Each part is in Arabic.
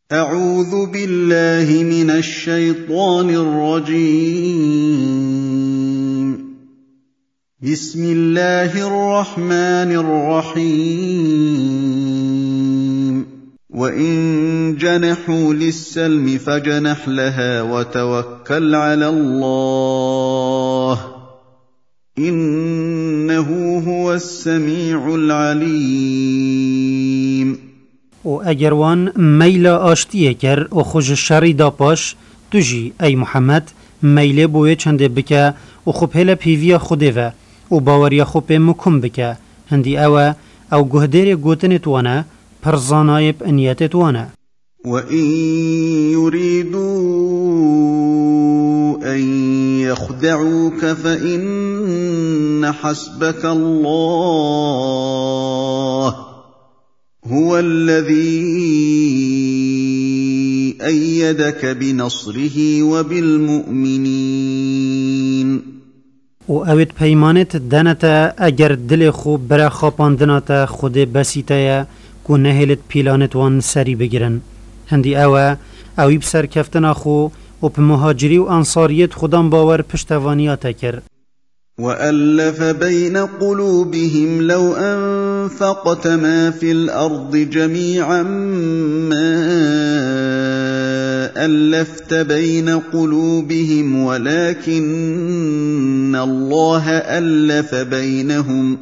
أعوذ بالله من الشيطان الرجيم. بسم الله الرحمن الرحيم. وإن جنحوا للسلم فاجنح لها وتوكل على الله إنه هو السميع العليم. و اگر وان میل آشتیه کر و خوش شری دا پاش تجی ای محمد میل بوی چنده بکه و خوب هل پیویا خوده و باوریا خوب مکم بکه هندی او گهدیر گوتن توانه پرزانایب انیت توانه. وَإِن يُرِيدُوا أَن يَخْدَعُوكَ فَإِنَّ حَسْبَكَ اللَّهُ هُوَ الَّذِي أَيَّدَكَ بِنَصْرِهِ وَبِالْمُؤْمِنِينَ. و اوید پیمانت دانتا اگر دل خوب برا خاپاندناتا خود بسیتایا کو نهلت پیلانت وان سری بگیرن. هندی اوی بسر کفتنا خو و په مهاجری و انصاریت خودم باور پشتوانیاتا کر. وَأَلَّفَ بَيْنَ قُلُوبِهِمْ لَوْ أَنفَقْتَ مَا فِي الْأَرْضِ جَمِيعًا مَا أَلَّفْتَ بَيْنَ قُلُوبِهِمْ وَلَكِنَّ اللَّهَ أَلَّفَ بَيْنَهُمْ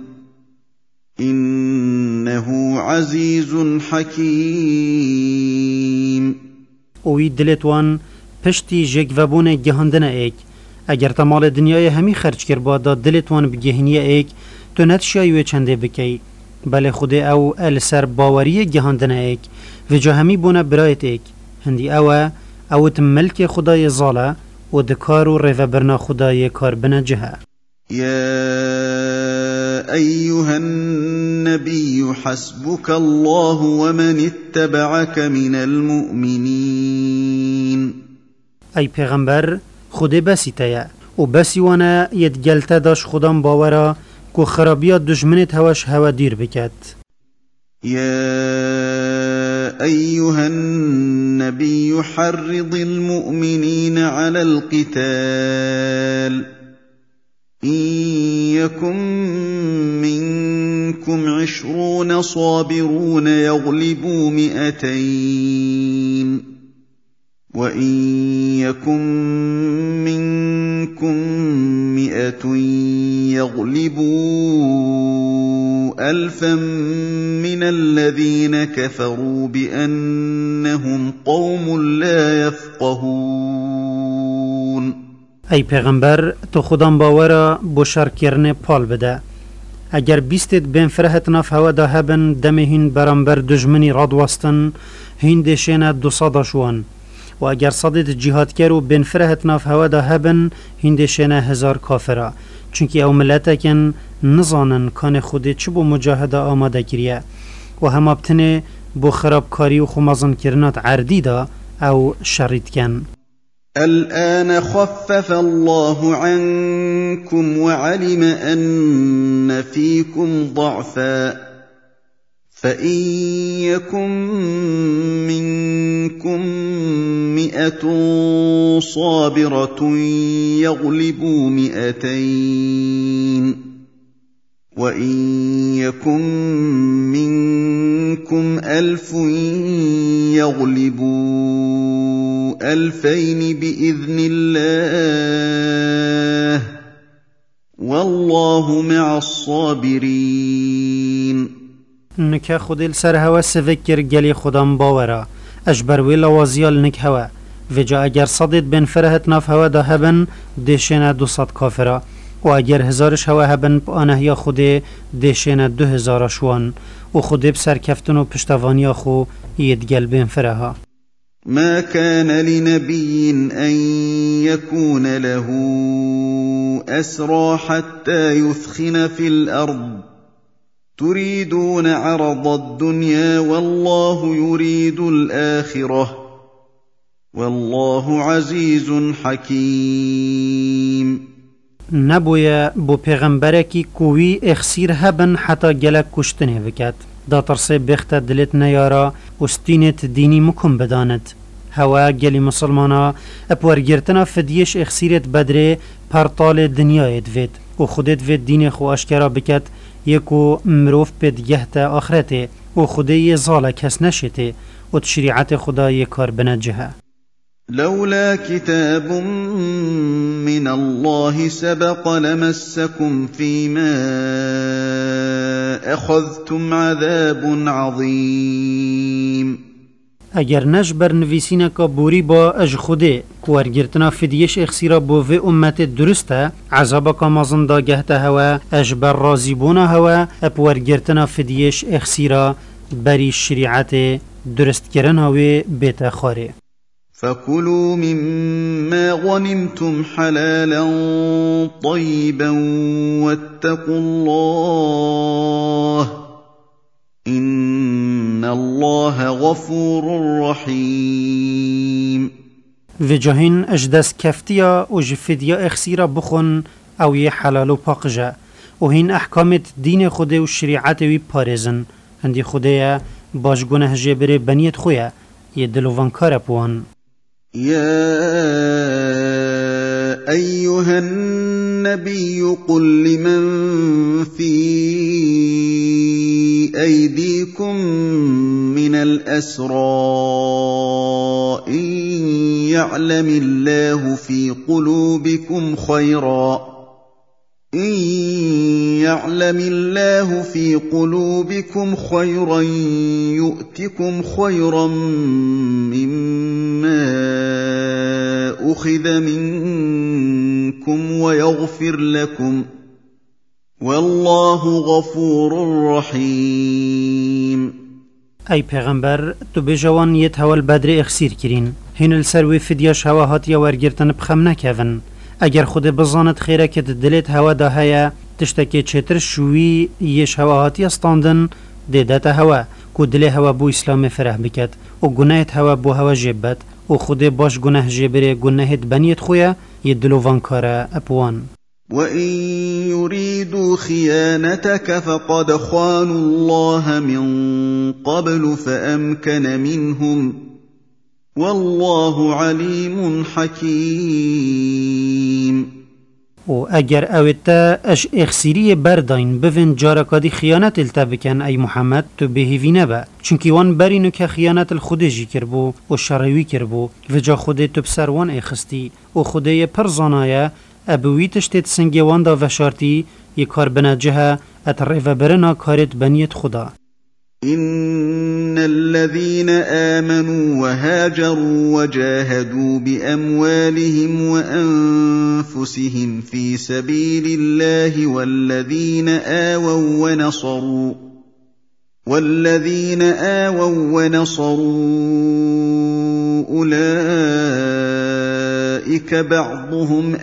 إِنَّهُ عَزِيزٌ حَكِيمٌ. اوی دلت وان پشتی جگوبون گهاندن ایک اگر تمال دنیای همی خرج کر بادا دلت وان بگهنی ایک تو نتشایوی چنده بکی بله خود او السر باوری گهاندن ایک و جا همی بونه برایت ایک هندی او ملک خدای زاله و دکار و ریو برنا خدای کار بنا جهه. يا أيها النبي حسبك الله ومن اتبعك من المؤمنين. ای پیغمبر خود بسی تیا و بسی وانا یدگلت داش خودم باورا کو خرابیات دشمنت هواش هوا دیر بکد. يا أيها النبي حرض المؤمنين على القتال إن يكن منكم 20 صابرون يغلبوا 200 وإن يكن منكم 100 يغلبوا 1000 من الذين كفروا بأنهم قوم لا يفقهون. ای پیغمبر تو خودم باورا بشار کرنه پال بده اگر بیستت بین فرهت ناف هوا دا هبن دمهین برانبر دجمنی رادوستن هین دشینه 200 شوان و اگر صدت جهاد کرو بین فرهت ناف هوا دا هبن هین دشینه 1000 کافره چونکی او ملتکن نزانن کان خودی چه بو مجاهده آماده کریه و هم ابتنه بو خرابکاری و خمازن کرنات عردی دا او شرید کن. الآن خفف الله عنكم وعلم أن فيكم ضعفا فإن يكن منكم 100 صابرة يغلبوا 200 وإن يكن منكم 1000 يغلبوا 2000 بإذن الله والله مع الصابرين. نکه خودل سر هوا سفکر گلی خودم باورا اجبر وی لوازیال نک هوا و جا اگر صدت بین فرهت ناف هوا دا هبن دشینه 200 کافره و اگر 1000 هوا هبن پانه یا خود دشینه 2000 شوان و خود بسر کفتن و پشتوانی خو یدگل بین فرها. ما كان لنبي أن يكون له أسرى حتى يثخن في الأرض تريدون عرض الدنيا والله يريد الآخرة والله عزيز حكيم. نبویا بو پیغمبره کی کوی اخسیر هبن حتا گلک کشتنه وکد دا ترسي بيخت دلت نيارا وستينت ديني مكم بدانت هوا گلی مسلمانا اپورگرتنا فدیش اخسیرت بدره پرطال دنیای دوید و خودت وید دین خو اشکرا بکت یکو مروف پید گهت آخرته و خودی زاله کس نشته و تشریعت خدای کار بنجه. لولا كتاب من الله سبق لمسكم فيما أخذتم عذاب عظيم. اگر نجبر نویسینه که بوری با اج خوده کوارگرتنا فدیش اخسیرا بوه امت درسته عذابا که مازن دا گهته هوا اج بر رازی بونا هوا اپوارگرتنا فدیش اخسیرا بری شریعت درست کرن هوا بیت خاره. فكلوا مما غنمتم حلالا طيبا واتقوا الله إن الله غفور رحيم. و جاهین اجدس کفتیا و جفدیا اخسیرا بخون او یه حلال و پاقجه و هین احکامت دین خوده و شریعت وی پارزن هندی خوده باش گناه جبره بنیت خویه یه دلوانکار پوان. يا أيها النبي قل لمن في أيديكم من الأسرى إن يعلم الله في قلوبكم خيرا يؤتكم خيرا مما أخذ منكم ويغفر لكم والله غفور رحيم. ای پیغمبر تو بجوان یت هول بدر اخسیر کرین هین السروی فدیاش هوا هاتیا ورگرتن بخم نکوین اگر خود بزاند خیره که دلت هوا دا هیا تشتکی چتر شوی یش هوا هاتی استاندن دیدت هوا کو دل هوا بو اسلام فرح بکد و گناهت هوا بو هوا جبت و خود باش گناه جبره گناهت بنیت خویا یدلو وانکاره اپوان. وَإِن يُرِيدُوا خِيَانَتَكَ فَقَدْ خَانُوا اللَّهَ مِن قَبْلُ فَأَمْكَنَ مِنْهُمْ وَاللَّهُ عَلِيمٌ حَكِيمٌ. و اگر اویتا اش اخسیری برداین بوین جارکادی خیانت التا بکن ای محمد تو بهیوی نبا چونکی وان برینو که خیانت الخود جی کربو و شروی کربو و جا خود تو بسر وان اخستی و خوده پر زانایه ابوی تشتید سنگی وان دا وشارتی یک کار بنجه اترف برنا کارت بنیت خدا. إن الذين آمنوا وهاجروا وجاهدوا بأموالهم وأنفسهم في سبيل الله والذين آووا ونصروا أولئك بعضهم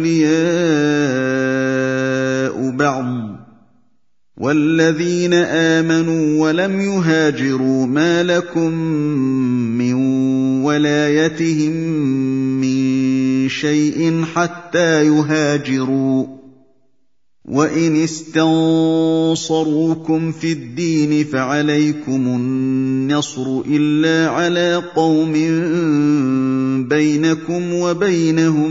أولياء بعض والذين آمنوا ولم يهاجروا ما لكم من ولايتهم من شيء حتى يهاجروا وإن استنصروكم في الدين فعليكم النصر إلا على قوم بينكم وبينهم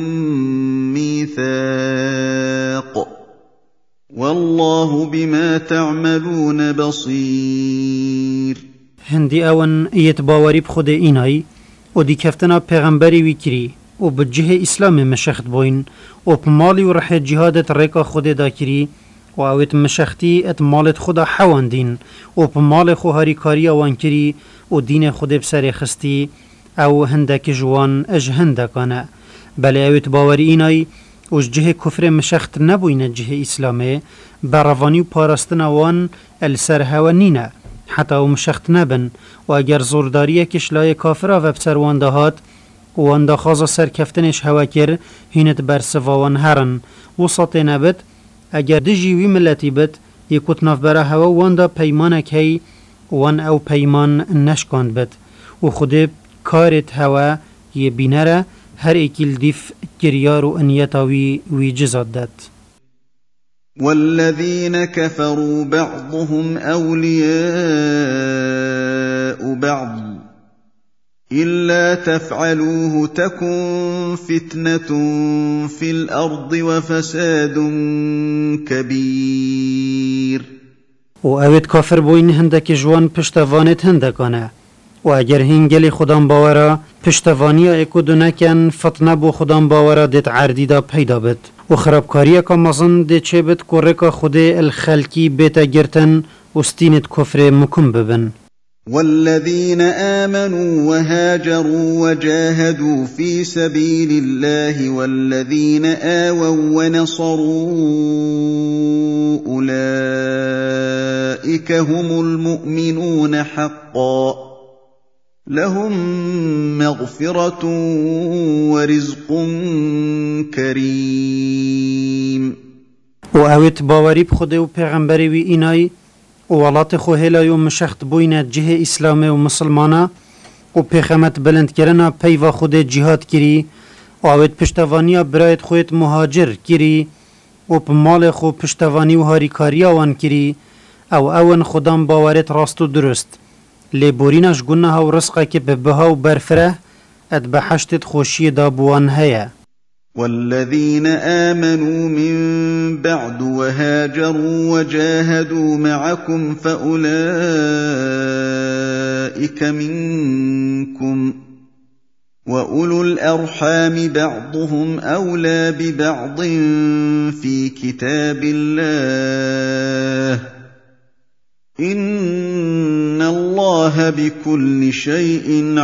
ميثاق والله بما تعملون بصير. هندی اون یتباوری بخود اینای و دی کفتنا پیغمبری ویکری و بجه اسلام مشخت بوین و بمالی و رح جهادت ریکا خود دا کری و اویت مشختی ات مالت خدا حواندین و بمال خوهاری کاری آوان کری و دین خود بسر خستی او هندک جوان اج هندکانه بله اویت باوری اینای و جه کفر مشخت نبوین جه اسلامه بروانی و پاراستن وان السر هوا نینه حتی و مشخت نبن و اگر زورداری کشلای کافره و بسر وان دهات وان دا خازا سرکفتنش هوا کر هینت بر سواوان هرن وسط نبت اگر دجیوی ملتی بت یکوت ناف برا هوا وان دا پیمانک هی وان او پیمان نشکاند بت و خود کارت هوا یه بینره هر ایکیل دیف کریار و انیتاوی وی جزاد داد. والذين كفروا بعضهم أولياء بعض إلا تفعلوه تكن فتنة في الأرض وفساد كبير. وأويت كافر بوين هندك جوان پشتوانت هندكانه و اگر هنگلی خودم باورا پشتوانیا اکو دونکن فتنه بو خودم باورا دیت عردی دا پیدا بد و خرابکاریا که مزن دی چه بد کرکا خود الخلکی بیتا گرتن و ستینت کفر مکم ببن. والذين آمنوا وهاجروا وجاهدوا في سبيل الله والذين آووا ونصروا أولئك هم المؤمنون حقا لهم مغفرة ورزق كريم. و اویت باوری بخود و پیغمبری وی اینای و ولات خو هلای و مشخت بوین جه اسلام و مسلمانا و پیغمت بلند کرنا پیوا خود جهاد کری و اویت پشتوانیا برایت خودت مهاجر کری و پمال خو پشتوانی و هاریکاریا وان کری او اون خودم باورت راست و درست لبورینش گناه و رزقه که به بها و برفره اد بحشتت خوشی دابوان هیا. والذين آمنوا من بعد وهاجروا وجاهدوا معكم فأولئك منكم وأولو الأرحام بعضهم أولى ببعض في كتاب الله إن الله بكل شيء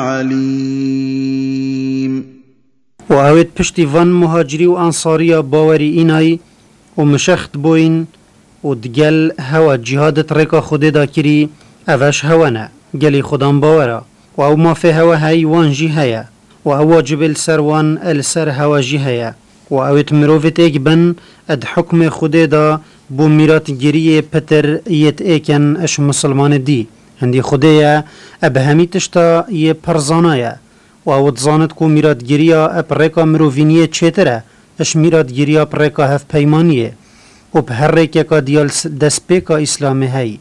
عليم. و اوید پشتی وان مهاجری و انصاریا باوری اینای و مشخت بوین و دگل هوا جهادت رکا خوده دا کری اوش هوا نه گلی خودم باورا و او ما فی هوا هی وان جی هیا و او واجب السر وان السر هوا جی هیا و اوید مروفت ایک بن اد حکم خوده دا بو میرات گریه پتر ایت ایکن اش مسلمان دی هندی خوده یا اب همی تشتا یه پرزانایا و او تزاند کو میرات گریا اپ رکا مروفینیه چیتره اش میرات گریا پر رکا هف پیمانیه و به هر رکا دیال دست پیکا اسلامه هی